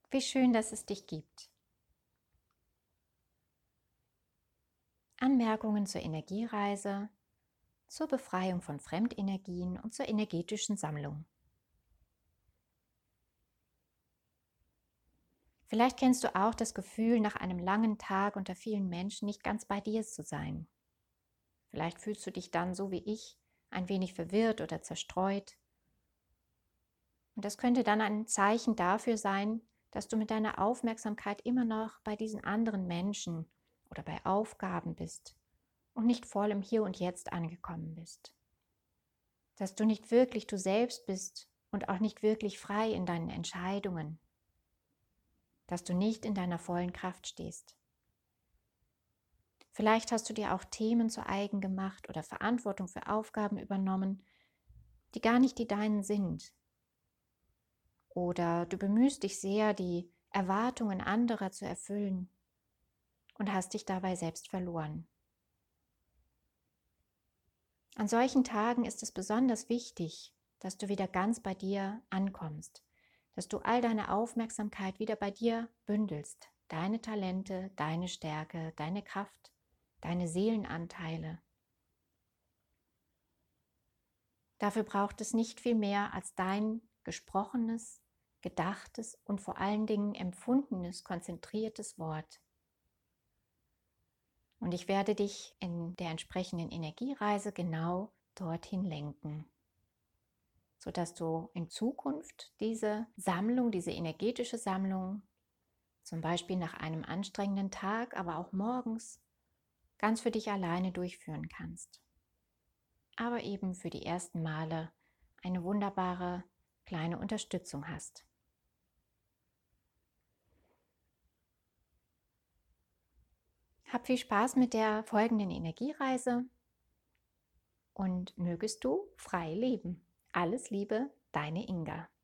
Wie schön, dass es dich gibt. Anmerkungen zur Energiereise, zur Befreiung von Fremdenergien und zur energetischen Sammlung. Vielleicht kennst du auch das Gefühl, nach einem langen Tag unter vielen Menschen nicht ganz bei dir zu sein. Vielleicht fühlst du dich dann, so wie ich, ein wenig verwirrt oder zerstreut. Und das könnte dann ein Zeichen dafür sein, dass du mit deiner Aufmerksamkeit immer noch bei diesen anderen Menschen oder bei Aufgaben bist und nicht voll im Hier und Jetzt angekommen bist. Dass du nicht wirklich du selbst bist und auch nicht wirklich frei in deinen Entscheidungen. Dass du nicht in deiner vollen Kraft stehst. Vielleicht hast du dir auch Themen zu eigen gemacht oder Verantwortung für Aufgaben übernommen, die gar nicht die deinen sind. Oder du bemühst dich sehr, die Erwartungen anderer zu erfüllen und hast dich dabei selbst verloren. An solchen Tagen ist es besonders wichtig, dass du wieder ganz bei dir ankommst, dass du all deine Aufmerksamkeit wieder bei dir bündelst, deine Talente, deine Stärke, deine Kraft, deine Seelenanteile. Dafür braucht es nicht viel mehr als dein gesprochenes, gedachtes und vor allen Dingen empfundenes, konzentriertes Wort. Und ich werde dich in der entsprechenden Energiereise genau dorthin lenken, sodass du in Zukunft diese Sammlung, diese energetische Sammlung, zum Beispiel nach einem anstrengenden Tag, aber auch morgens, ganz für dich alleine durchführen kannst. Aber eben für die ersten Male eine wunderbare kleine Unterstützung hast. Hab viel Spaß mit der folgenden Energiereise und mögest du frei leben. Alles Liebe, deine Inga.